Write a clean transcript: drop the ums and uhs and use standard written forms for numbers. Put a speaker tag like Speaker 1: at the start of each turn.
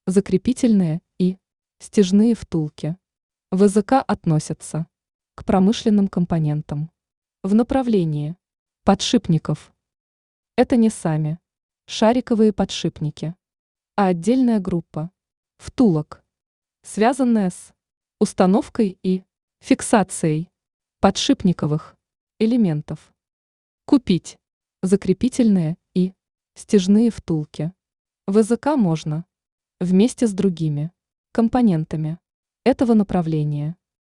Speaker 1: закрепительные и стяжные втулки. В языка относятся к промышленным компонентам. В направлении подшипников. Это не сами шариковые подшипники, а отдельная группа втулок, связанная с установкой и фиксацией подшипниковых элементов. Купить закрепительные и стяжные втулки. В языка можно вместе с другими компонентами этого направления.